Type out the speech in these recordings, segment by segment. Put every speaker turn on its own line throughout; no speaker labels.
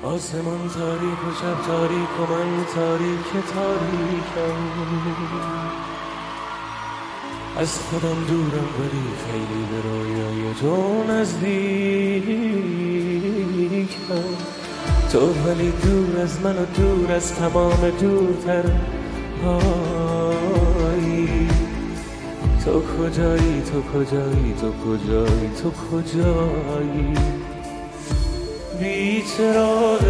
آسمان تاریک و شب تاریک و من تاریک تاریکم. از خودم دورم ولی خیلی به رویای تو نزدیکم. تو ولی دور از من و دور از تمام دورتر هایی. تو کجایی تو کجایی تو کجایی تو کجایی؟ بی چراغ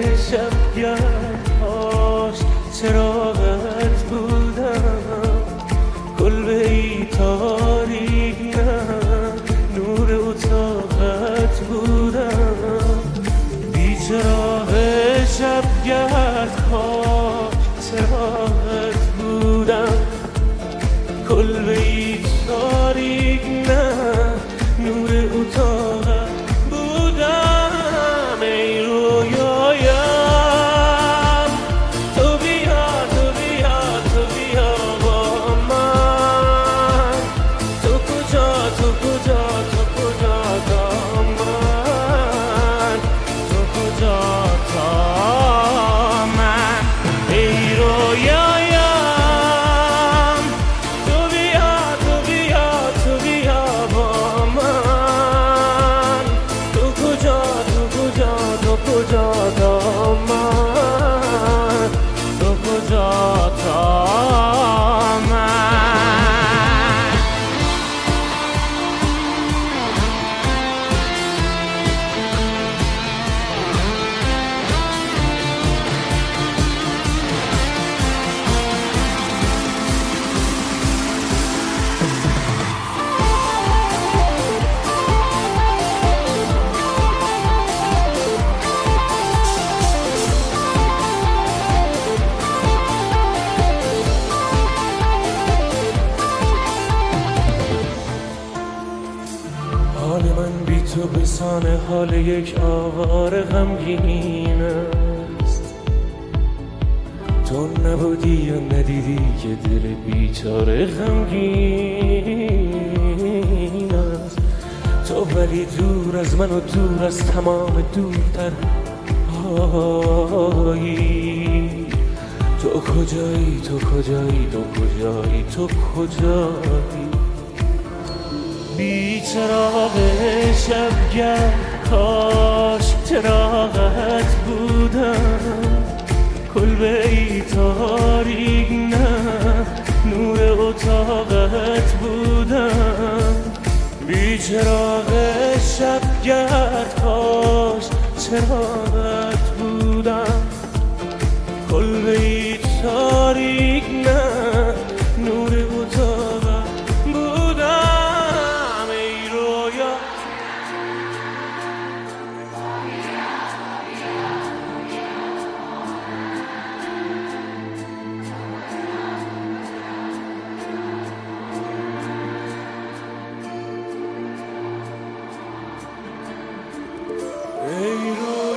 شبگردهاش چراغت بودم. کلبه ای تاریک نه نور اتاقت بودم. بی چراغ شبگردهاش چراغت بودم. کلبه ای تاریک نه نور اتاقت بودم. ای رویایم تو بیا تو بیا تو بیا با من. تو کجا تو کجا تو کجا تا من؟ تو کجا تا من؟ ای رویایم تو بیا تو بیا تو بیا با من. تو کجا تو کجا تو کجا تا من؟ تو کجا تا من؟ حال من بی تو بسان حال یک آواره غمگین است. تو نبودی یا ندیدی که دل بیچاره غمگین است. تو ولی دور از من و دور از تمام دورتر هایی. تو کجایی تو کجایی تو کجایی تو کجایی؟ بی چراغ شبگرد کاش چراغت بودم. کلبه ای تاریک نه نور اتاقت بودم. بی چراغ شبگرد کاش چراغت بودم. کلبه ای تاریک نه نور اتاقت بودم. ای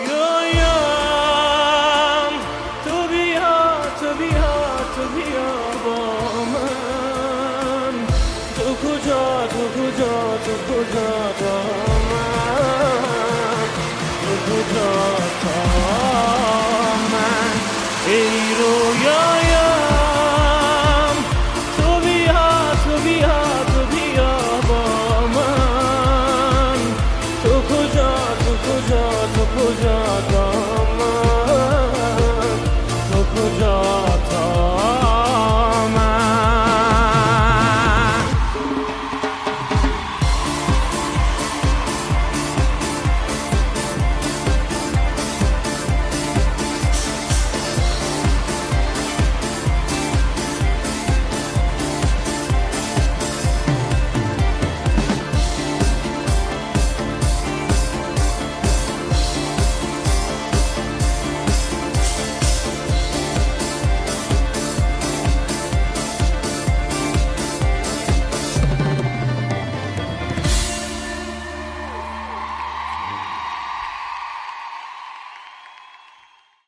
رویایم تو بیا تو بیا تو بیا با من. تو کجا تو کجا تو کجا با